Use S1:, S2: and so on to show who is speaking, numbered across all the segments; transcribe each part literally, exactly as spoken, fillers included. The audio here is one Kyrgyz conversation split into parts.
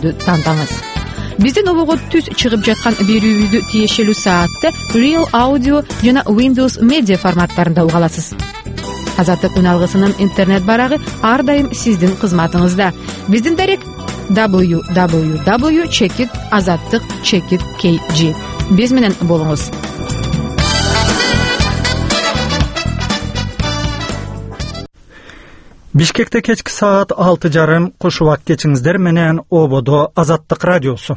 S1: берүүбүздү тантаңыз. Биздин обого түз чыгып жаткан берүүбүздү тиешелүү саатта Real Audio жана Windows Media форматтарында уга аласыз. Азаттык үн алгысынын интернет барагы ар дайым сиздин кызматыңызда. Биздин дарек дабл ю дабл ю дабл ю чекит азаттык чекит кей джи. Биз менен болуңуз.
S2: Бишкекте кечки саат алты жарым кош убак кечиңиздер менен ободо Азаттык радиосу.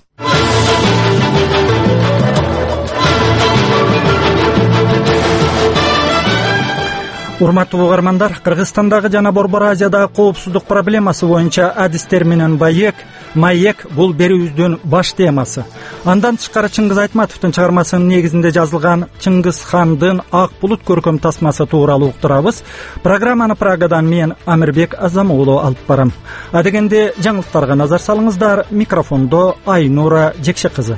S2: Урматтуу угармандар, Кыргызстандагы жана Борбор Азиядагы коопсуздук проблемасы боюнча адистер менен маек, маек бул берүүбүздүн баш темасы. Андан тышкары Чыңгыз Айтматовдун чыгармасынын негизинде жазылган Чыңгыз хандын Ак булут көркөм тасмасы тууралуу уктурабыз. Программаны Прагадан мен Амирбек Азамуулу алып барам. Адегенде жаңылыктарга назар салыңыздар. Микрофондо Айнура Жекше кызы.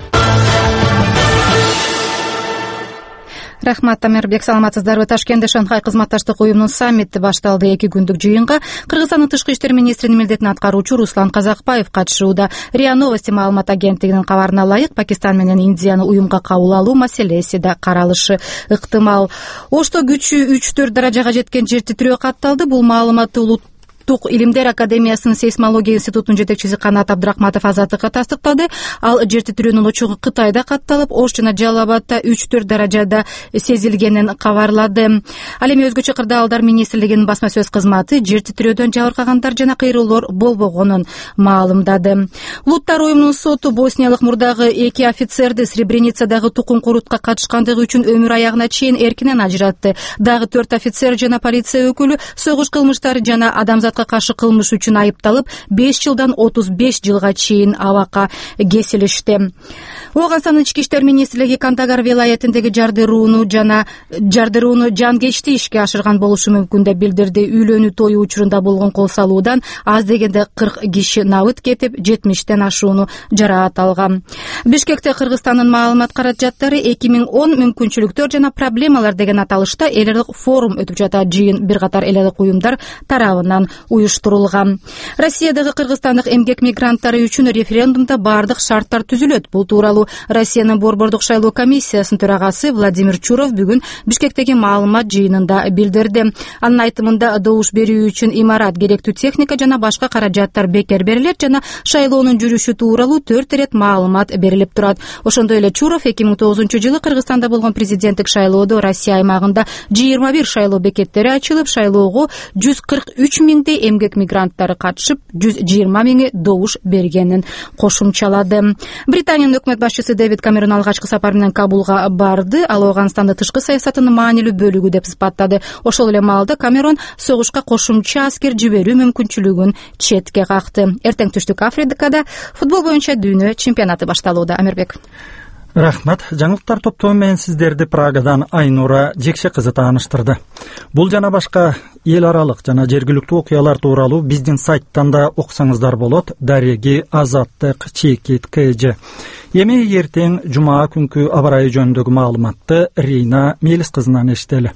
S1: Рахмат, Амирбек, саламатсыздарбы? Ташкентте Шанхай кызматташтык уюмунун саммити башталды. Эки күндүк жыйынга Кыргызстандын тышкы иштер министринин милдетин аткаруучу Руслан Казакбаев катышууда. РИА Новости маалымат агенттигинин кабарына ылайык, Пакистан менен Индияны уюмга кабыл алуу маселеси да каралышы ыктымал. Ошто күчү үч төрт даражага жеткен жер титирөө катталды. Бул маалыматты улут Тук Илимдер академиясынын сейсмология институтунун жетекчиси Канат Абдрахматов Азаттыкка тастыктады. Ал жер титирөөнүн очогу Кытайда катталып, Ош жана Жалал-Абадта үч төрт даражада сезилгенин кабарлады. Ал эми өзгөчө кырдаалдар министрлигинин басма сөз кызматы жер титирөөдөн жабыркагандар жана кыйроолор болбогонун маалымдады. Улуттар уюмунун соту босниялык мурдагы эки офицерди Сребреницадагы тукум курутка катышкандыгы үчүн өмүр аягына чейин эркинен ажыратты. Дагы төрт офицер жана полиция өкүлү согуш кылмыштары жана адамзат каршы кылмыш үчүн айыпталып, беш жылдан отуз беш жылга чейин абакка кесилишти. Ооганстандын ички иштер министрлиги Кандагар вилаятындагы жардырууну жана жардырууну жангечти ишке ашырган болушу мүмкүн деп билдирди. Үйлөнүү тою учурунда болгон кол салуудан аз дегенде кырк киши набыт кетип, жетимиштен ашууну жараат алган. Бишкекте Кыргызстандын маалымат каражаттары эки миң он мүмкүнчүлүктөр жана проблемалар деген аталышта эл аралык форум өтүп жатат. Жыйын бир катар эл аралык уюмдар тарабынан уюштурулган. Россиядагы кыргызстандык эмгек мигранттары үчүн референдумда бардык шарттар түзүлөт. Бул тууралуу Россиянын Борбордук шайлоо комиссиясынын төрагасы Владимир Чуров бүгүн Бишкектеги маалымат жыйынында билдирди. Анын айтымында добуш берүү үчүн имарат, керектүү техника жана башка каражаттар бекер берилет жана шайлоонун жүрүшү тууралуу төрт ирет маалымат берилип турат. Ошондой эле Чуров эки миң тогузунчу жылы Кыргызстанда болгон президенттик шайлоодо Россия аймагында жыйырма бир шайлоо бекеттери ачылып, шайлоого жүз кырк үч миңдей эмгек мигранттары катышып, жүз жыйырма миңи добуш бергенин кошумчалады. Британиянын өкмөт башчысы Дэвид Камерон алгачкы сапар менен Кабулга барды. Ал Ооганстанды тышкы саясатынын маанилүү бөлүгү деп сыпаттады. Ошол эле маалда Камерон согушка кошумча аскер жиберүү мүмкүнчүлүгүн четке какты. Эртең түштүк Африкада футбол боюнча дүйнө чемпионаты башталууда. Амирбек.
S2: Рахмат. Жаңылыктар топтому менен сиздерди Прагадан Айнура Жекше кызы тааныштырды. Бул жана башка эл аралык жана жергиликтүү окуялар тууралуу биздин сайттан да окусаңыздар болот. Дареги азаттык чекит кей джи. Эми эртең жума күнкү аба ырайы жөнүндөгү маалыматты Рейна Мелис кызынан эштели.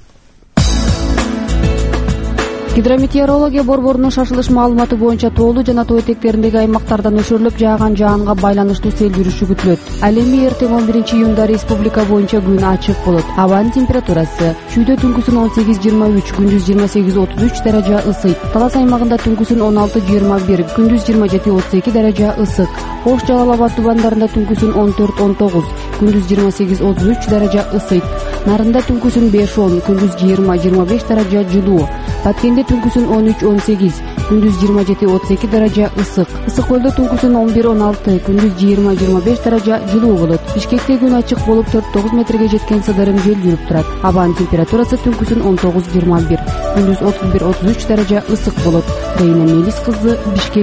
S3: Гидрометеорология борборунун шашылыш маалыматы боюнча тоолуу жана тоо этектериндеги аймактарда нөшөрлөп жааган жаанга байланыштуу сел жүрүшү күтүлөт. Ал эми эртең он биринчи июнда республика боюнча күн ачык болот. Абанын температурасы чүйдө түнкүсүн он сегиз жыйырма үч, күндүз жыйырма сегиз отуз үч даража ысыйт. Талас аймагында түнкүсүн он алты жыйырма бир, күндүз жыйырма жети отуз эки даража ысык. Ош Жалал-Абад тубандарында түнкүсүн он төрт он тогуз, күндүз жыйырма сегиз отуз үч даража ысыйт. Нарында түнкүсүн беш он, күндүз жыйырма жыйырма беш даража жылуу. Баткенде түнкүсүн он үч он сегиз, күндүз жыйырма жети отуз эки даража ысык. Ысык көлдө түнкүсүн он бир он алты, күндүз жыйырма жыйырма беш даража жылуу болот. Бишкекте күн ачык болуп төрт тогуз метрге жеткен сыдырым жел жүрүп турат. Абанын температурасы түнкүсүн он тогуз жыйырма бир, күндүз отуз бир отуз үч даража ысык болот. Рейна Мелис кызы, Бишкек.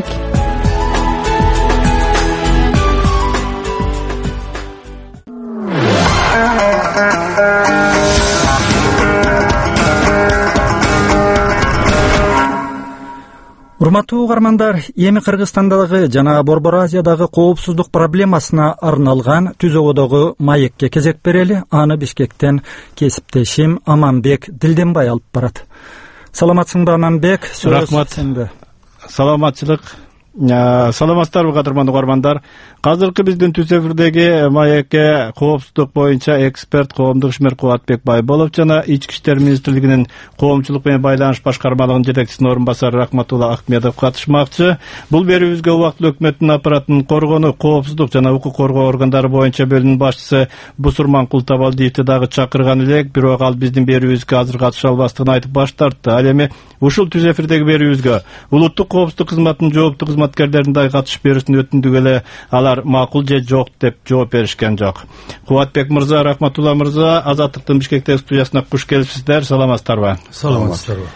S2: Урматтуу угармандар, эми Кыргызстандагы жана Борбор Азиядагы коопсуздук проблемасына арналган түз ободогу маекке кезек берели. Аны Бишкектен кесиптешим Аманбек Дилденбай алып барат. Саламатсыңбы, Аманбек?
S4: Рахмат. Саламатчылык Саламатсыздарбы кадырман угармандар. Азыркы биздин түз эфирдеги маекке коопсуздук боюнча эксперт коомдук ишмер Кубатбек Байболов жана Ички иштер министрлигинин коомчулук менен байланыш башкармалыгынын жетекчисинин орун басары Рахматулла Ахмедов катышмакчы. Бул берүүбүзгө убактылуу өкмөттүн аппаратынын коргонуу, коопсуздук жана укук коргоо органдары боюнча бөлүмүнүн башчысы Бусурман Култабалдиевди дагы чакырган элек, бирок ал биздин берүүбүзгө азыр катыша албастыгын айтып баш тартты. Ал эми ушул түз эфирдеги берүүбүзгө улуттук коопсуздук кызматынын жооптуу кызматкерлеринин дагы катышып берүүсүн өтүндүк эле алар макул же жок деп жооп беришкен жок. Кубатбек мырза, Рахматулла мырза, Азаттыктын Бишкектеги студиясына куш келипсиздер. Саламатсыздарбы?
S5: Саламатсыздарбы.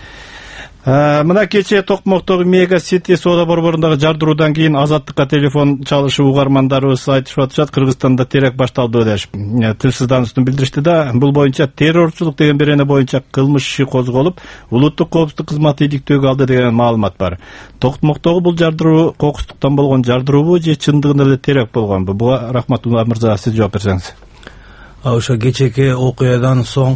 S4: Мына кечээ Токмоктогу Мега Сити соода борборундагы жардыруудан кийин Азаттыкка телефон чалышып угармандарыбыз айтышып атышат. Кыргызстанда теракт башталды дешип тилсиздануусун билдиришти да. Бул боюнча террорчулук деген берене боюнча кылмыш иши козголуп, улуттук коопсуздук кызматы иликтөөгө алды деген маалымат бар. Токмоктогу бул жардыруу кокустуктан болгон жардыруубу же чындыгында эле теракт болгонбу? Буга Рахматулла мырза сиз жооп берсеңиз.
S5: Ошо кечээки окуядан соң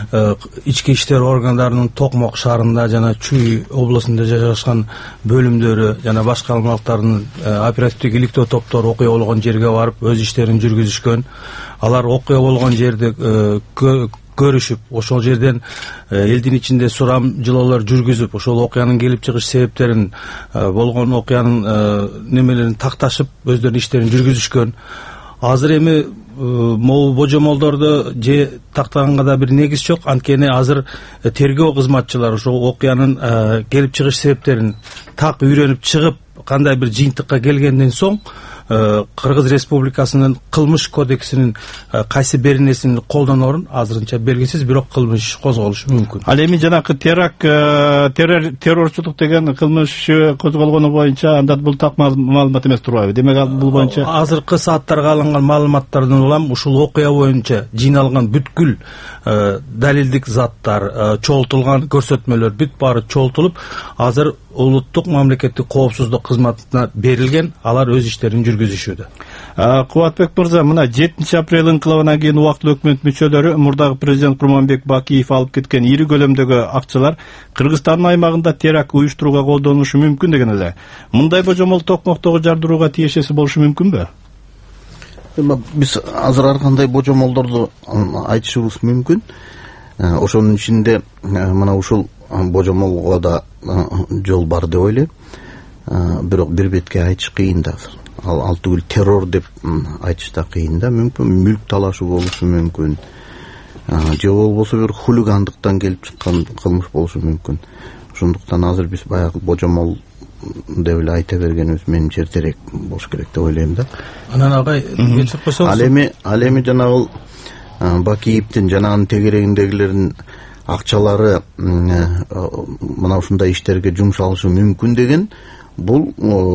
S5: ички иштер органдарынын Токмок шаарында жана Чүй областында жайгашкан бөлүмдөрү жана башкармалыктардын оперативдик иликтөө топтору окуя болгон жерге барып өз иштерин жүргүзүшкөн. Алар окуя болгон жерди көрүшүп, ошол жерден элдин ичинде сурам жылоолор жүргүзүп, ошол окуянын келип чыгыш себептерин, болгон окуянын немелерин такташып, өздөрүнүн иштерин жүргүзүшкөн. Азыр эми могу божомолдорду же тактаганга да бир негиз жок. Анткени азыр тергөө кызматчылары ошол окуянын келип чыгыш себептерин так үйрөнүп чыгып, кандай бир жыйынтыкка келгенден соң Кыргыз Республикасынын кылмыш кодексинин кайсы беренесин колдоноорун азырынча белгисиз, бирок кылмыш козголушу мүмкүн.
S4: Ал эми жанакы теракт террорчулук деген кылмыш козголгону боюнча анда бул так маалымат эмес турбайбы? Демек бул боюнча
S5: азыркы сааттарга алынган маалыматтардан улам ушул окуя боюнча жыйналган бүткүл далилдик заттар, чогултулган көрсөтмөлөр бүт баары чогултулуп, азыр улуттук мамлекеттик коопсуздук кызматына берилген, алар өз иштерин жүргүзүшүүдө.
S4: Кубатбек мырза, мына жетинчи апрель инкылабынан кийин убактылуу өкмөт мүчөлөрү мурдагы президент Курманбек Бакиев алып кеткен ири көлөмдөгү акчалар Кыргызстандын аймагында теракт уюштурууга колдонулушу мүмкүн деген эле. Мындай божомол Токмоктогу жардырууга тиешеси болушу мүмкүнбү?
S6: Биз азыр ар кандай божомолдорду айтышыбыз мүмкүн. Ошонун ичинде мына ушул божомолго да жол бар деп ойлойм. Бирок бир бетке айтыш кыйын да азыр. Ал ал түгүл террор деп айтыш да кыйын да. Мүмкүн мүлк талашы болушу мүмкүн. Же болбосо бир хулигандыктан келип чыккан кылмыш болушу мүмкүн. Ошондуктан азыр биз баягы божомол деп эле айта бергенибиз менимче эртерээк болуш керек деп ойлойм да.
S5: Анан агай кечирип койсоңуз.
S6: Ал эми ал эми жанагы Бакиевдин жана анын тегерегиндегилердин акчалары мына ушундай иштерге жумшалышы мүмкүн деген бул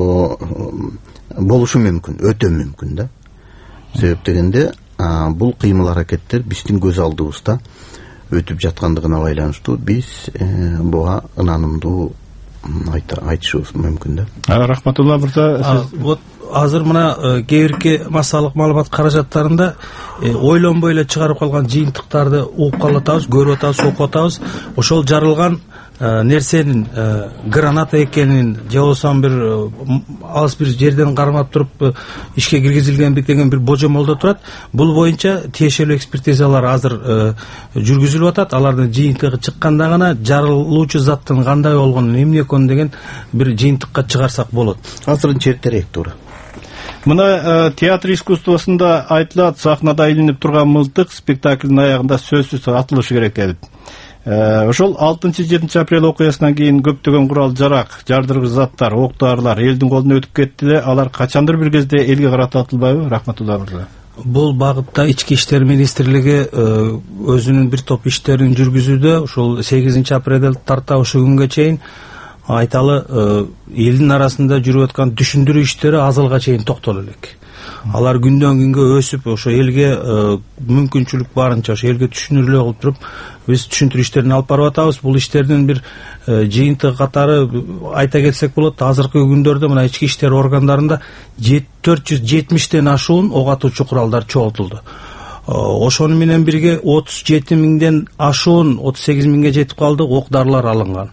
S6: болушу мүмкүн, өтө мүмкүн да. Себеп дегенде бул кыймыл аракеттер биздин көз алдыбызда өтүп жаткандыгына байланыштуу биз буга ынанымдуу айтышыбыз мүмкүн да.
S4: Рахматулла мырза,
S5: вот азыр мына кээ бирки массалык маалымат каражаттарында ойлонбой эле чыгарып калган жыйынтыктарды угуп калып атабыз, көрүп атабыз, окуп атабыз. Ошол жарылган нерсенин граната экенин же болбосо бир алыс бир жерден кармап туруп ишке киргизилген деген бир божомолдо турат. Бул боюнча тиешелүү экспертизалар азыр жүргүзүлүп атат. Алардын жыйынтыгы чыкканда гана жарылуучу заттын кандай болгонун, эмне экенин деген бир жыйынтыкка чыгарсак болот.
S6: Азырынча эртерээк туура.
S4: Мына театр искусствосунда айтылат, сахнада илинип турган мылтык спектаклдин аягында сөзсүз атылышы керек деп. Ошол алтынчы жетинчи апрель окуясынан кийин көптөгөн курал жарак, жардыргыч заттар, ок дарылар элдин колуна өтүп кетти эле. Алар качандыр бир кезде элге карата атылбайбы, Рахматулла мырза?
S5: Бул багытта Ички иштер министрлиги өзүнүн бир топ иштерин жүргүзүүдө. Ошол сегизинчи апрелден тарта ошол күнгө чейин айталы элдин арасында жүрүп аткан түшүндүрүү иштери азалга чейин токтоло элек. Алар күндөн күнгө өсүп, ошо элге мүмкүнчүлүк барынча ошо элге түшүнүрүлө кылып туруп, биз түшүндүрүү иштерин алып барып атабыз. Бул иштердин бир жыйынтыгы катары айта кетсек болот. Азыркы күндөрдө мына ички иштер органдарында төрт жүз жетимиштен ашуун ок атуучу куралдар чогултулду. Ошону менен бирге отуз жети миңден ашуун, отуз сегиз миңге жетип калды ок дарылар алынган.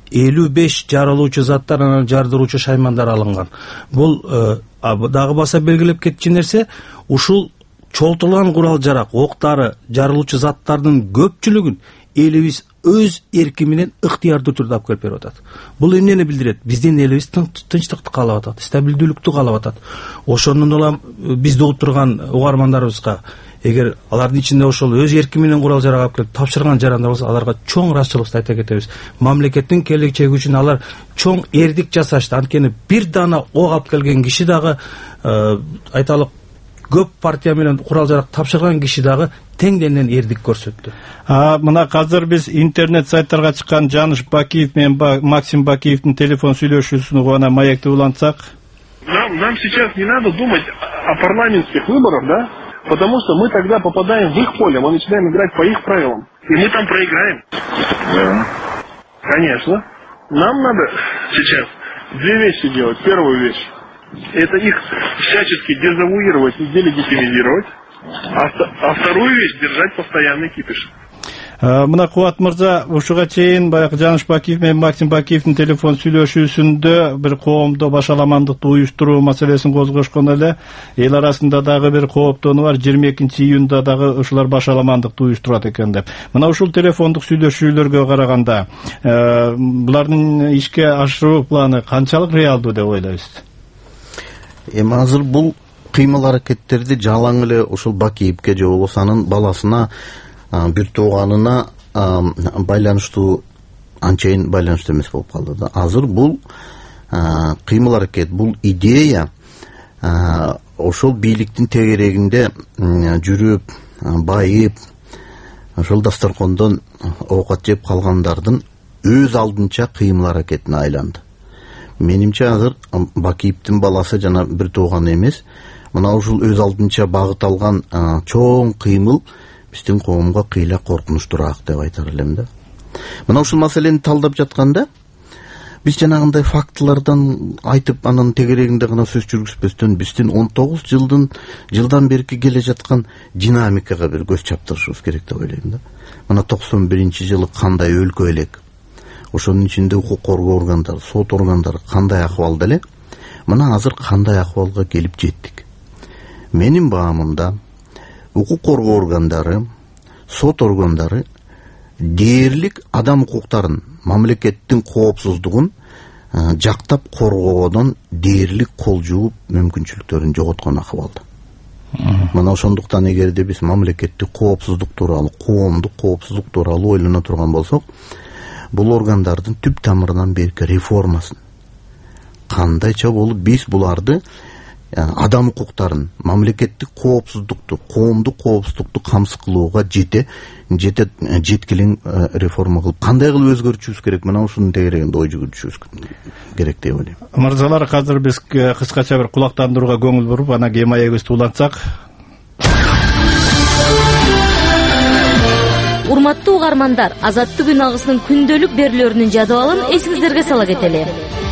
S5: элүү беш жарылуучу заттар анан жардыруучу шаймандар алынган. Бул дагы баса белгилеп кетчү нерсе, ушул чолтулган курал жарак, октары, жарылуучу заттардын көпчүлүгүн элибиз өз эрки менен ыктыярдуу түрдө алып келип берип атат. Бул эмнени билдирет? Биздин элибиз тынчтыкты каалап атат, стабилдүүлүктү каалап атат. Ошондон улам бизди отурган угармандарыбызга эгер алардын ичинде ошол өз эрки менен курал жарак алып келип тапшырган жарандар болсо, аларга чоң ыраазычылыкты айта кетебиз. Мамлекеттин келечеги үчүн алар чоң эрдик жасашты. Анткени бир дана ок алып келген киши дагы, айталык, көп партия менен курал жарак тапшырган киши дагы теңденен эрдик көрсөттү.
S4: А мына азыр биз интернет сайттарга чыккан Жаныш Бакиев менен Максим Бакиевдин телефон сүйлөшүүсүн угана маекти улантсак.
S7: Нам, нам сейчас не надо думать о парламентских выборах, да? Потому что мы тогда попадаем в их поле, мы начинаем играть по их правилам. И мы там проиграем. Да. Конечно. Нам надо сейчас две вещи делать. Первую вещь — это их всячески дезавуировать и делегитимизировать. А, а вторую вещь — держать постоянный кипиш.
S4: Мына Кубат мырза, ушуга чейин баягы Жаныш Бакиев менен Максим Бакиевдин телефон сүйлөшүүсүндө бир коомдо башаламандыкты уюштуруу маселесин козгошкон эле. Эл арасында дагы бир кооптонуу бар, жыйырма экинчи июнда дагы ушулар башаламандыкты уюштурат экен деп. Мына ушул телефондук сүйлөшүүлөргө караганда, булардын ишке ашыруу планы канчалык реалдуу деп ойлойсуз?
S6: Эми азыр бул кыймыл аракеттерди жалаң эле ушул Бакиевке же болбосо анын баласына, бир тууганына байланыштуу, анчайын байланыштуу эмес болуп калды да. Азыр бул кыймыл аракет, бул идея ошол бийликтин тегерегинде жүрүп, байып, ошол дасторкондон оокат жеп калгандардын өз алдынча кыймыл аракетине айланды. Менимче азыр Бакиевдин баласы жана бир тууганы эмес, мына ушул өз алдынча багыт алган чоң кыймыл биздин коомго кыйла коркунучтураак деп айтар элем да. Мына ушул маселени талдап жатканда биз жанагындай фактылардан айтып анын тегерегинде гана сөз жүргүзбөстөн биздин он тогуз жылдын жылдан берки келе жаткан динамикага бир көз чаптырышыбыз керек деп ойлойм да. Мына токсон биринчи жылы кандай өлкө элек, ошонун ичинде укук коргоо органдары, сот органдары кандай акыбалда эле, мына азыр кандай акыбалга келип жеттик. Менин баамымда укук коргоо органдары, сот органдары дээрлик адам укуктарын, мамлекеттин коопсуздугун жактап коргоодон дээрлик кол жууп мүмкүнчүлүктөрүн жоготкон акыбалда. Мына ошондуктан эгерде биз мамлекеттик коопсуздук тууралуу, коомдук коопсуздук тууралуу ойлоно турган болсок, бул органдардын түп тамырынан берки реформасын кандайча болуп биз буларды адам укуктарын, мамлекеттик коопсуздукту, коомдук коопсуздукту камсыз кылууга жете жете жеткилең реформа кылып кандай кылып өзгөртүшүбүз керек, мына ушунун тегерегинде ой жүгүртүшүбүз керек деп ойлойм.
S4: Мырзалар, азыр биз кыскача бир кулактандырууга көңүл буруп, анан кийин маегибизди улантсак.
S8: Урматтуу угармандар, Азаттык күн агысынын күндөлүк берүүлөрүнүн жадыбалын эсиңиздерге сала кетели.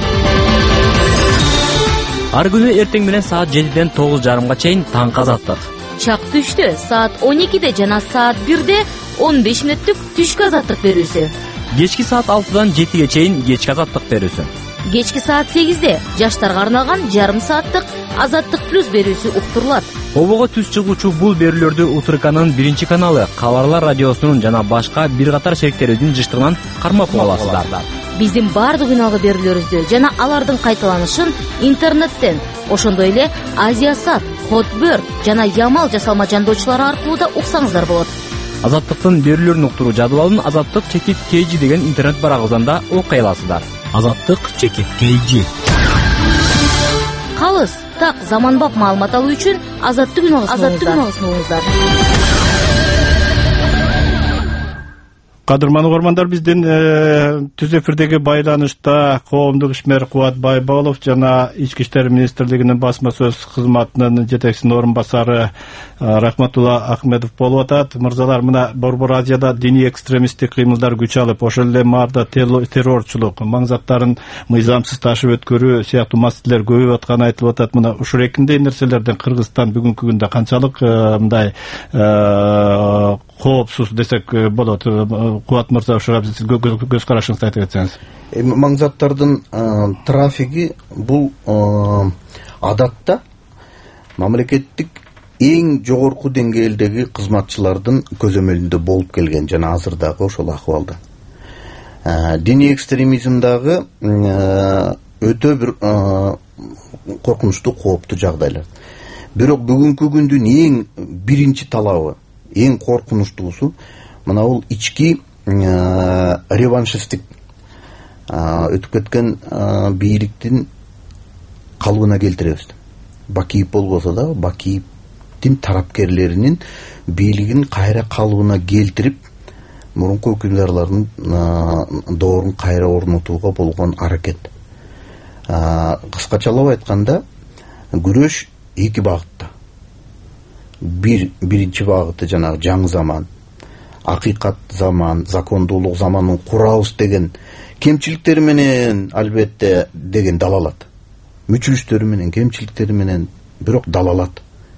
S9: Ар күнү эртең менен саат жетиден тогуз жарымга чейин таңкы азаттык.
S8: Чак түштө саат он экиде жана саат бирде он беш мүнөттүк түшкү азаттык берүүсү.
S9: Кечки саат алтыдан жетиге чейин кечки азаттык берүүсү.
S8: Кечки саат сегизде жаштарга арналган жарым сааттык Азаттык плюс берүүсү уктурулат.
S9: Обого түз чыгуучу бул берүүлөрдү Утурканын биринчи каналы, Кабарлар радиосунун жана башка бир катар шериктерибиздин жыштыгынан кармап аласыздар.
S8: Биздин бардык үналгы берүүлөрүбүздү жана алардын кайталанышын интернеттен, ошондой эле Азиясат, Хотбөр жана Ямал жасалма жандоочулары аркылуу да уксаңыздар болот.
S9: Азаттыктын берүүлөрүн уктуруу жадыбалын Азаттык чекит kg деген интернет барагыбыздан окуй аласыздар. Азаттык чекит kg.
S8: Калыс, так, заманбап маалымат алуу үчүн Азаттык күн агысыңыздар.
S4: Кадырман угармандар, биздин түз эфирдеги байланышта коомдук ишмер Кубат Байболов жана Ички иштер министрлигинин басма сөз кызматынын жетекчисинин орун басары Рахматулла Ахмедов болуп атат. Мырзалар, мына Борбор Азияда диний экстремисттик кыймылдар күч алып, ошол эле маарда террорчулук, маң заттарын мыйзамсыз ташып өткөрүү сыяктуу маселелер көбөйүп атканы айтылып атат. Мына ушул экиндей нерселерден Кыргызстан бүгүнкү күндө канчалык мындай коопсуз десек болот, Кубат мырза, ошого сиз көз карашыңызды айтып кетсеңиз.
S6: Маң заттардын трафиги бул адатта мамлекеттик эң жогорку деңгээлдеги кызматчылардын көзөмөлүндө болуп келген жана азыр дагы ошол акыбалда. Диний экстремизм дагы өтө бир коркунучтуу, кооптуу жагдайлар. Бирок бүгүнкү күндүн эң биринчи талабы, эң коркунучтуусу мына бул ички реваншисттик өтүп кеткен бийликтин калыбына келтиребиз. Бакиев болбосо да, Бакиевдин тарапкерлеринин бийлигин кайра калыбына келтирип, мурунку өкүлдарлардын доорун кайра орнотууга болгон аракет. Кыскачалап айтканда, күрөш эки багытта. Бир биринчи багыты жанагы жаңы заман, акыйкат заман, закондуулук заманын курабыз деген кемчиликтери менен албетте деген далалат. Мүчүлүштөрү менен, кемчиликтери менен, бирок далалат.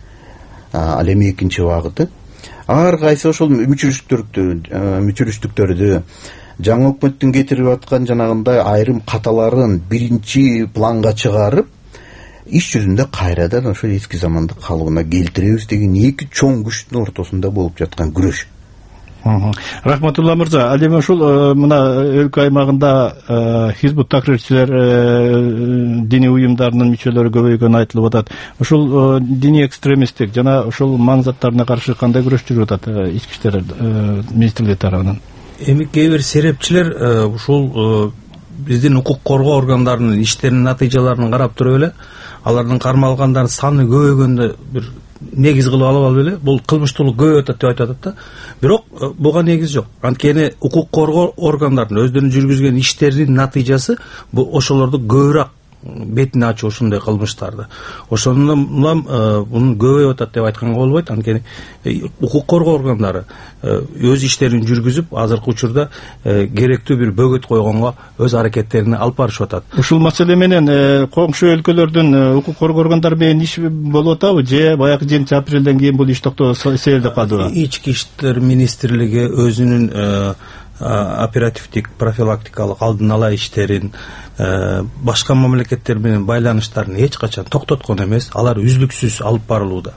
S6: Ал эми экинчи багыты. Ар кайсы ошол мүчүлүштүктөрдү, мүчүлүштүктөрдү жаңы өкмөттүн кетирип аткан жанагындай айрым каталарын биринчи планга чыгарып, иш жүзүндө кайрадан ошо эски замандык калыбына келтиребиз деген эки чоң күчтүн ортосунда болуп жаткан күрөш.
S4: Рахматулла мырза, ал эми ушул мына өлкө аймагында хизбут такрирчилер диний уюмдарынын мүчөлөрү көбөйгөнү айтылып атат. Ушул диний экстремисттик жана ушул маң заттарына каршы кандай күрөш жүрүп атат ички иштер министрлиги тарабынан?
S5: Эми кээ бир серепчилер ушул биздин укук коргоо органдарынын иштеринин натыйжаларын карап туруп эле, алардын кармалгандардын саны көбөйгөндө бир негиз кылып алып алып эле, бул кылмыштуулук көбөйүп атат деп айтып атат да. Бирок буга негиз жок. Анткени укук коргоо органдарынын өздөрүнүн жүргүзгөн иштеринин натыйжасы бул ошолорду көбүрөөк бетине ачуу ушундай кылмыштарды. Ошондон улам мунун көбөйүп атат деп айтканга болбойт. Анткени укук коргоо органдары өз иштерин жүргүзүп, азыркы учурда керектүү бир бөгөт койгонго өз аракеттерин алып барышып атат.
S4: Ушул маселе менен коңшу өлкөлөрдүн укук коргоо органдары менен иш болуп атабы же баягы жетинчи апрелден кийин бул иш токтоп сейилдеп калдыбы?
S5: Ички иштер министрлиги өзүнүн оперативдик профилактикалык алдын ала иштерин, башка мамлекеттер менен байланыштарын эч качан токтоткон эмес, алар үзлүксүз алып барылууда.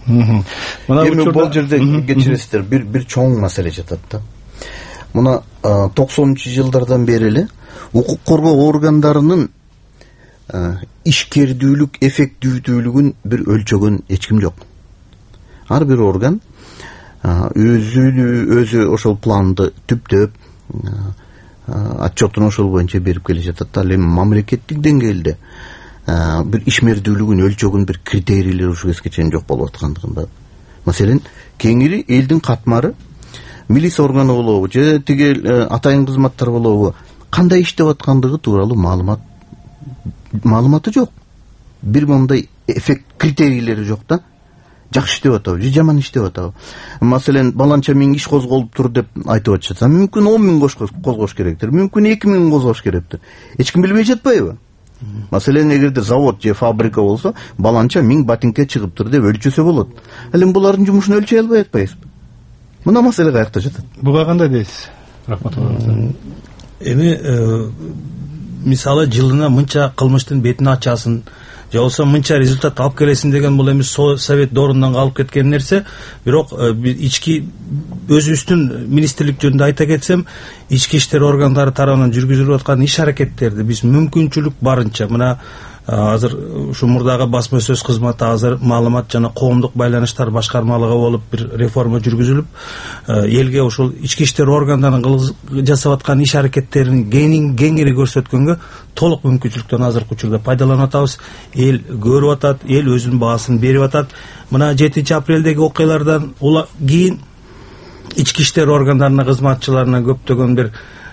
S6: Эми бул жерде кечиресиздер, бир бир чоң маселе жатат да. Мына токсонунчу жылдардан бери эле укук коргоо органдарынын ишкердүүлүк, эффективдүүлүгүн бир өлчөгөн эч ким жок. Ар бир орган өзү өзү ошол планды түптөп, отчетун ошол боюнча берип келе жатат. Ал эми мамлекеттик деңгээлде бир ишмердүүлүгүн өлчөгөн бир критерийлер ушул кезге чейин жок болуп аткандыгында. Маселен, кеңири элдин катмары, милиция органы болобу же тиги атайын кызматтар болобу, кандай иштеп аткандыгы тууралуу маалымат маалыматы жок. Бир мындай эффект критерийлери жок да. Жакшы иштеп атабы же жаман иштеп атабы. Маселен, баланча миң иш козголуп тур деп айтып атышат. Мүмкүн он миң козгош керектир, мүмкүн эки миң козгош керектир. Эч ким билбей жатпайбы? Маселен, эгерде завод же фабрика болсо, баланча миң ботинке чыгып тур деп өлчөсө болот. Ал эми булардын жумушун өлчөй албай атпайбызбы? Мына маселе каякта жатат.
S4: Буга кандай дейсиз? Рахматулла.
S5: Эми мисалы жылына мынча кылмыштын бетин ачасын, же болбосо мынча результат алып келесин деген бул эми совет доорунан калып кеткен нерсе. Бирок ички өзүбүздүн министрлик жөнүндө айта кетсем, ички иштер органдары тарабынан жүргүзүлүп аткан иш аракеттерди биз мүмкүнчүлүк барынча, мына азыр ушу мурдагы басма сөз кызматы азыр маалымат жана коомдук байланыштар башкармалыгы болуп бир реформа жүргүзүлүп, элге ушул ички иштер органдарынын жасап аткан иш аракеттерин кеңири көрсөткөнгө толук мүмкүнчүлүктөн азыркы учурда пайдаланып атабыз. Эл көрүп атат, эл өзүнүн баасын берип атат. Мына жетинчи апрелдеги окуялардан кийин ички иштер органдарынын кызматчыларына көптөгөн бир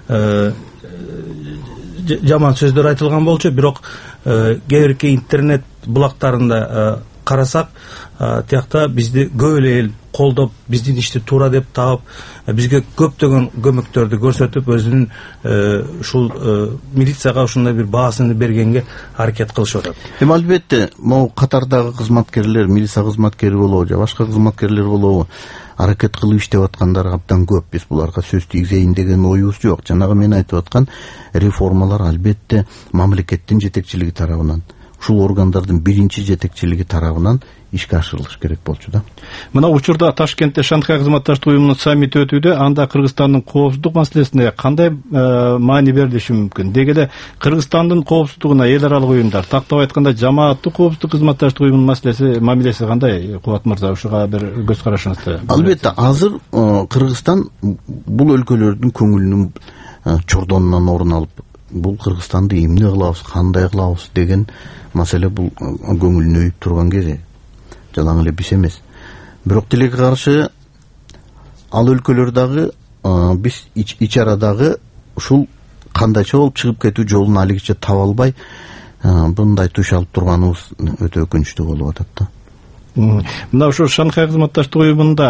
S5: жаман сөздөр айтылган болчу, бирок кээ бирки интернет булактарында карасак, тиякта бизди көп эле эл колдоп, биздин ишти туура деп таап, бизге көптөгөн көмөктөрдү көрсөтүп, өзүнүн ушул милицияга ушундай бир баасын бергенге аракет кылышып атат.
S6: Эми албетте, могу катардагы кызматкерлер, милиция кызматкери болобу же башка кызматкерлер болобу, аракет кылып иштеп аткандар абдан көп. Биз буларга сөз тийгизейин деген оюбуз жок. Жанагы мен айтып аткан реформалар албетте мамлекеттин жетекчилиги тарабынан, ушул органдардын биринчи жетекчилиги тарабынан ишке ашырылыш керек болчу да.
S4: Мына учурда Ташкентте Шанхай кызматташтык уюмунун саммити өтүүдө, анда Кыргызстандын коопсуздук маселесине кандай маани берилиши мүмкүн? Деги эле Кыргызстандын коопсуздугуна эл аралык уюмдар, тактап айтканда жамааттык коопсуздук кызматташтык уюмунун маселеси, мамилеси кандай? Кубат мырза, ушуга бир көз карашыңызды.
S6: Албетте, азыр Кыргызстан бул өлкөлөрдүн көңүлүнүн чордонунан орун алып, бул Кыргызстанды эмне кылабыз, кандай кылабыз деген маселе бул көңүлүнө өйүп турган кезде. Жалаң эле биз эмес. Бирок тилекке каршы ал өлкөлөрдөгү биз ич арадагы ушул кандайча болуп чыгып кетүү жолун алигиче таба албай мындай туш алып турганыбыз өтө өкүнүчтүү болуп атат да.
S4: Мына ошо Шанхай кызматташтык уюмунда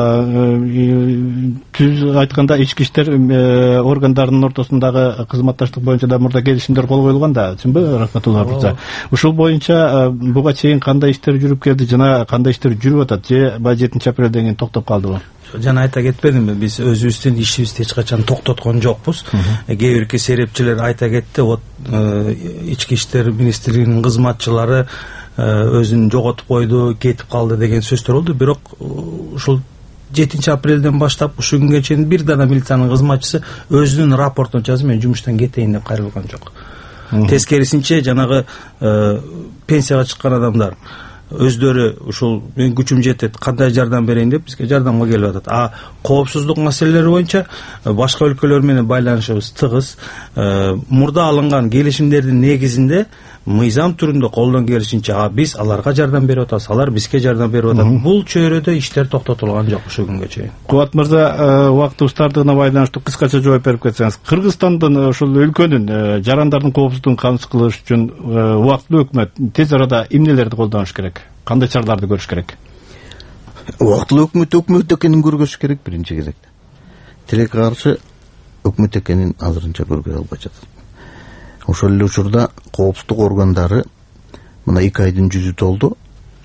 S4: түз айтканда ички иштер органдарынын ортосундагы кызматташтык боюнча да мурда келишимдер кол коюлган да, чынбы Рахматулла мырза? Ушул боюнча буга чейин кандай иштер жүрүп келди жана кандай иштер жүрүп атат? Же баягы жетинчи апрелден кийин токтоп калдыбы?
S5: Жана айта кетпедимби, биз өзүбүздүн ишибизди эч качан токтоткон жокпуз. Кээ бирки серепчилер айта кетти, вот ички иштер министрлигинин кызматчылары өзүн жоготуп койду, кетип калды деген сөздөр болду. Бирок ушул жетинчи апрелден баштап ушул күнгө чейин бир дана милициянын кызматчысы өзүнүн рапортун жазып мен жумуштан кетейин деп кайрылган жок. Тескерисинче жанагы пенсияга чыккан адамдар өздөрү ушул мен күчүм жетет, кандай жардам берейин деп бизге жардамга келип атат. А коопсуздук маселелери боюнча башка өлкөлөр менен байланышыбыз тыгыз. Мурда алынган келишимдердин негизинде мыйзам түрүндө колдон келишинче биз аларга жардам берип атабыз, алар бизге жардам берип атат. Бул чөйрөдө иштер токтотулган жок ушул күнгө чейин.
S4: Кубат мырза, убактыбыз тардыгына байланыштуу кыскача жооп берип кетсеңиз, Кыргызстандын ушул өлкөнүн жарандардын коопсуздугун камсыз кылыш үчүн убактылуу өкмөт тез арада эмнелерди колдонуш керек? Кандай чараларды көрүш керек?
S6: Убактылуу өкмөт өкмөт экенин көргөзүш керек биринчи кезекте. Тилекке каршы өкмөт экенин азырынча көргөзө албай жатат. Ошол эле учурда коопсуздук органдары мына эки айдын жүзү толду.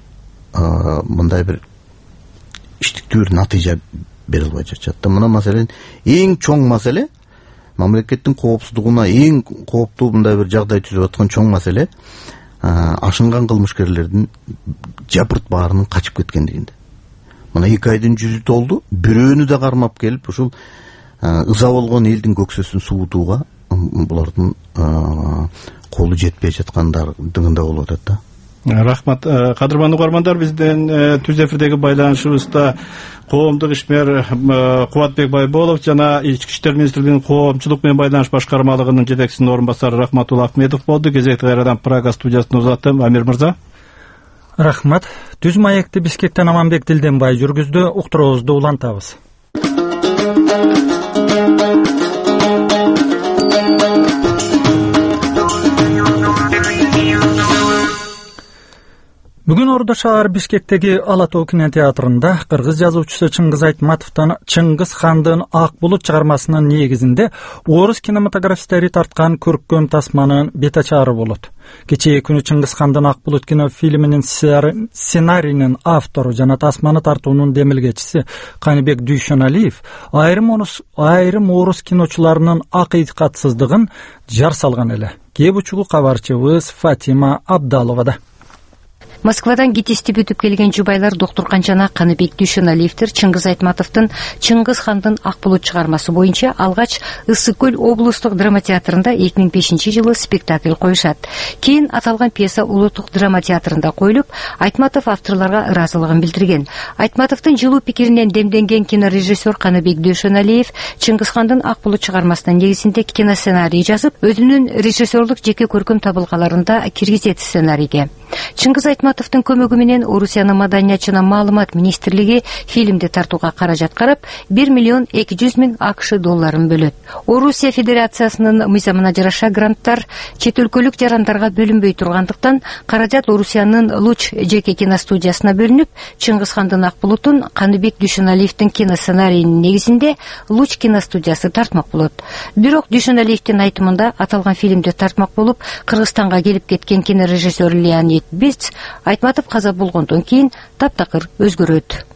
S6: Мындай бир иштиктүү бир натыйжа бере албай жатат. Мына маселен эң чоң маселе, мамлекеттин коопсуздугуна эң кооптуу мындай бир жагдай түзүп аткан чоң маселе ашынган кылмышкерлердин жапырт баарынын качып кеткендигинде. Мына эки айдын жүзү толду, бирөөнү да кармап келип ушул ыза болгон элдин көксөсүн суутууга булардын колу жетпей жаткандыгында болуп атат да.
S4: Рахмат. Кадырман угармандар, бизден түз эфирдеги байланышыбызда коомдук ишмер Кубатбек Байболов жана Ички иштер министрлигинин коомчулук менен байланыш башкармалыгынын жетекчисинин орун басары Рахматулла Ахмедов болду. Кезекти кайрадан Прага студиясына узаттым. Амир мырза.
S2: Рахмат. Түз маекти Бишкектен Аманбек Дилденбай жүргүздү. Уктуруубузду улантабыз. Бүгүн Ордо шаар Бишкектеги Ала Тоо кинотеатрында кыргыз жазуучусу Чыңгыз Айтматовдун Чыңгыз хандын Ак булут чыгармасынын негизинде орус кинематографисттери тарткан көркөм тасманын бетачары болот. Кечээ күнү Чыңгыз хандын Ак булут кинофильминин сценарийинин автору жана тасманы тартуунун демилгечиси Каныбек Дүйшөналиев айрым орус айрым орус киночуларынын акыйкатсыздыгын жар салган эле. Кеп учугу кабарчыбыз Фатима Абдаловада.
S10: Москвадан кетисти бүтүп келген жубайлар доктур Канчана Каныбек Дүйшөналиевдер Чыңгыз Айтматовдун Чыңгыз хандын Ак булут чыгармасы боюнча алгач Ысык көл облустук драма театрында эки миң бешинчи жылы спектакль коюшат. Кийин аталган пьеса улуттук драма театрында коюлуп, Айтматов авторлорго ыраазылыгын билдирген. Айтматовдун жылуу пикиринен демденген кинорежиссер Каныбек Дүйшөналиев Чыңгыз хандын Ак булут чыгармасынын негизинде киносценарий жазып, өзүнүн режиссерлук жеке көркөм табылгаларында киргизет сценарийге. Чыңгыз Айтматовдун көмөгү менен Орусиянын маданият жана маалымат министрлиги фильмди тартууга каражат карап, бир миллион эки жүз миң АКШ долларын бөлөт. Орусия Федерациясынын мыйзамына жараша гранттар чет өлкөлүк жарандарга бөлүнбөй тургандыктан, каражат Орусиянын Луч жеке киностудиясына бөлүнүп, Чыңгыз хандын Ак булутун Каныбек Дүйшөналиевдин киносценарийинин негизинде Луч киностудиясы тартмак болот. Бирок Дүйшөналиевдин айтымында аталган фильмди тартмак болуп, Кыргызстанга келип кеткен кинорежиссер Леонид Бец Айтматов каза болгондон кийин таптакыр өзгөрөт.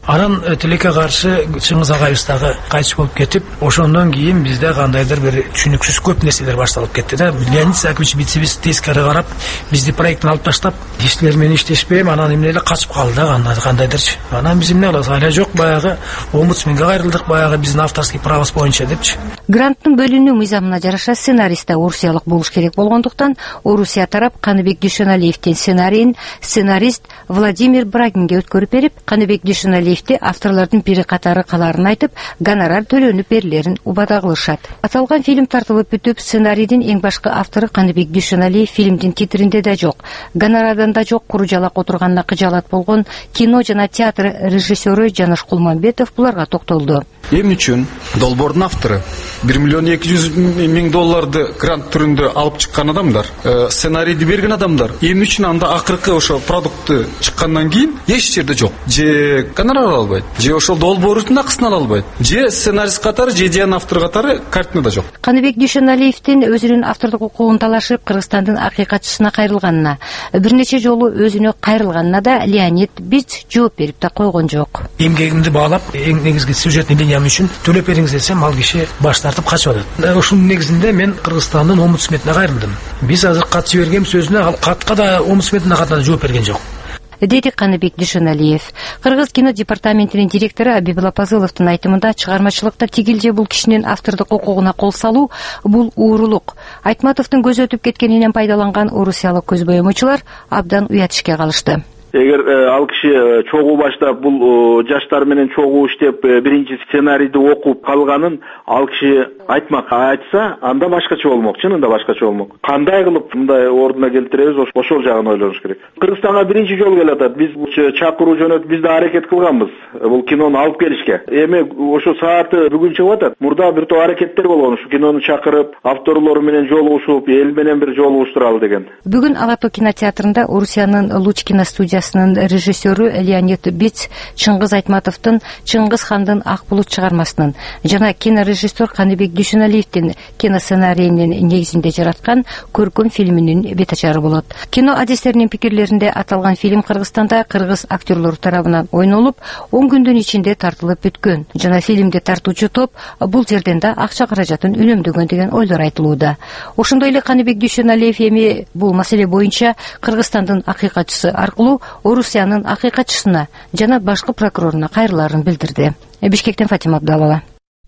S11: Анан тилекке каршы Чыңгыз агайыбыз дагы кайтыш болуп кетип, ошондон кийин бизде кандайдыр бир түшүнүксүз көп нерселер башталып кетти да. Леонид Исаакович Бицебис тескери карап, бизди проекттен алып таштап, иштелер менен иштешпейм, анан эмне эле качып калды да кандайдырчы. Анан биз эмне кылабыз? Айла жок, баягы омбудсменге кайрылдык, баягы биздин авторский правос боюнча депчи.
S10: Гранттын бөлүнүү мыйзамына жараша сценарист да орусиялык болуш керек болгондуктан, Орусия тарап Каныбек Дүйшөналиевдин сценарийин сценарист Владимир Брагинге өткөрүп берип, Каныбек Дүйшөналиевди авторлордун бири катары калаарын айтып, гонорар төлөнүп берилерин убада кылышат. Аталган фильм тартылып бүтүп, сценарийдин эң башкы автору Каныбек Дүйшөналиев фильмдин титринде да жок, гонорардан да жок, куру жалак отурганына кыжалат болгон кино жана театр режиссеру Жаныш Кулманбетов буларга токтолду.
S12: Эмне үчүн долбоордун автору бир миллион эки жүз миң долларды грант түрүндө алып чыккан адамдар, сценарийди берген адамдар, эмне үчүн анда акыркы ошо продуктту чыккандан кийин эч жерде жок? Же гонорар ала албайт, же ошол долбоордун акысын ала албайт, же сценарист катары, же идеянын автору катары картинада жок.
S10: Каныбек Дүйшөналиевдин өзүнүн автордук укугун талашып Кыргызстандын акыйкатчысына кайрылганына, бир нече жолу өзүнө кайрылганына да Леонид Биц жооп берип да койгон жок.
S11: Эмгегимди баалап, эң негизги сюжетный линиям үчүн төлөп бериңиз десем, ал киши баш тартып качып атат. Ошонун негизинде мен Кыргызстандын омбудсменине кайрылдым. Биз азыр кат жибергенбиз сөзүнө, ал катка да омбудсмендин катынан жооп берген жок,
S10: деди Каныбек Дүйшөналиев. Кыргыз кино департаментинин директору Абиб Лапазыловдун айтымында, чыгармачылыкта тигил же бул кишинин автордук укугуна кол салуу бул уурулук. Айтматовдун көзү өтүп кеткенинен пайдаланган орусиялык көз боемочулар абдан уят ишке калышты.
S13: Эгер ал киши чогуу баштап бул жаштар менен чогуу иштеп биринчи сценарийди окуп калганын ал киши айтмак айтса, анда башкача болмок, чынында башкача болмок. Кандай кылып мындай ордуна келтиребиз, ошол жагын ойлонуш керек. Кыргызстанга биринчи жолу келатат. Биз чакыруу жөнөтүп, биз да аракет кылганбыз бул кинону алып келишке. Эми ошо сааты бүгүн чыгып атат. Мурда бир топ аракеттер болгон, ушу кинону чакырып, авторлору менен жолугушуп, эл менен бир жолугуштуралы деген.
S10: Бүгүн Алатоо кинотеатрында Орусиянын Луч киностудиясы режиссеру Леонид Биц Чыңгыз Айтматовдун Чыңгыз хандын Ак булут чыгармасынын жана кинорежиссер Каныбек Дүйшөналиевдин киносценарийинин негизинде жараткан көркөм фильминин бетачары болот. Кино адистеринин пикирлеринде аталган фильм Кыргызстанда кыргыз актерлору тарабынан ойнолуп, он күндүн ичинде тартылып бүткөн жана фильмди тартуучу топ бул жерден да акча каражатын үнөмдөгөн деген ойлор айтылууда. Ошондой эле Каныбек Дүйшөналиев эми бул маселе боюнча Кыргызстандын акыйкатчысы аркылуу Орусиянын акыйкатчысына жана башкы прокуроруна кайрыларын билдирди. Бишкектен Фатима Абдалова.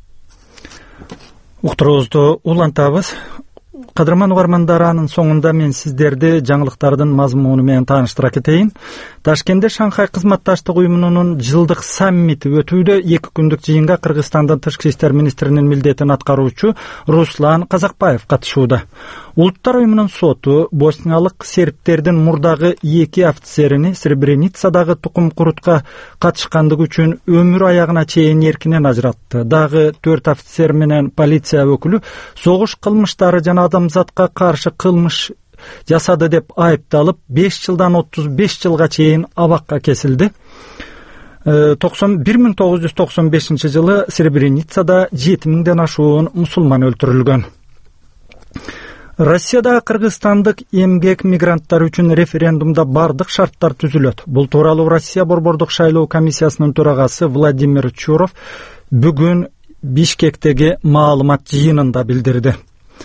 S2: Уктуруубузду улантабыз. Кадырман угармандар, анын соңунда мен сиздерди жаңылыктардын мазмуну менен тааныштыра кетейин. Ташкентте Шанхай кызматташтык уюмунун жылдык саммити өтүүдө. Эки күндүк жыйынга Кыргызстандын тышкы иштер министринин милдетин аткаруучу Руслан Казакбаев катышууда. Улуттар уюмунун соту босниялык сербтердин мурдагы эки офицерини Сребреницадагы тукум курутка катышкандыгы үчүн өмүр аягына чейин эркинен ажыратты. Дагы төрт офицер менен полиция өкүлү согуш кылмыштары жана адамзатка каршы кылмыш жасады деп айыпталып, беш жылдан отуз беш жылга чейин абакка кесилди. бир миң тогуз жүз токсон бешинчи жылы Сребреницада жети миңден ашуун мусулман өлтүрүлгөн. Россияда кыргызстандык эмгек мигранттар үчүн референдумда бардык шарттар түзүлөт. Бул тууралуу Россия борбордук шайлоо комиссиясынын төрагасы Владимир Чуров бүгүн Бишкектеги маалымат жыйынында билдирди.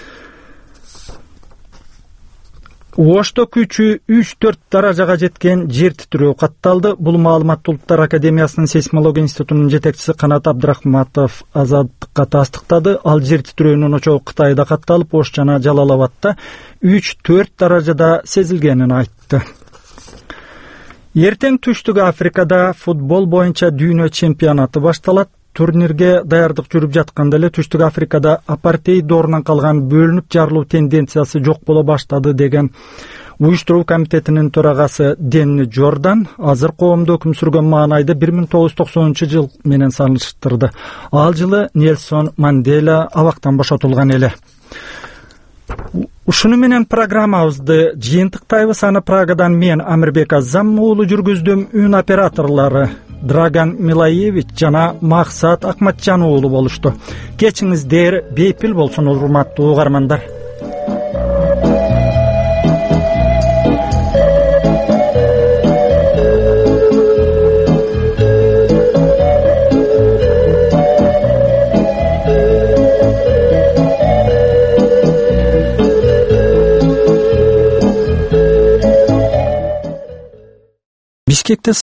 S2: Ошто күчү үч төрт даражага жеткен жер титирөө катталды. Бул маалыматты Улуттар академиясынын сейсмология институтунун жетекчиси Канат Абдрахматов Азаттыкка тастыктады. Ал жер титирөөнүн очогу Кытайда катталып, Ош жана Жалал-Абадта үч төрт даражада сезилгенин айтты. Эртең Түштүк Африкада футбол боюнча дүйнө чемпионаты башталат. Турнирге даярдык жүрүп жатканда эле Түштүк Африкада апартеид доорунан калган бөлүнүп жарылуу тенденциясы жок боло баштады деген уюштуруу комитетинин төрагасы Денни Джордан азыр коомдо өкүм сүргөн маанайды бир миң тогуз жүз токсонунчу жыл менен салыштырды. Ал жылы Нельсон Мандела абактан бошотулган эле. Ушуну менен программабызды жыйынтыктайбыз. Аны Прагадан мен Амирбек Азам уулу жүргүздүм. Үн операторлору Драган Милаевич жана Максат Акматжан уулу болушту. Кечиңиздер бейпил болсун, урматтуу угармандар. бишкекте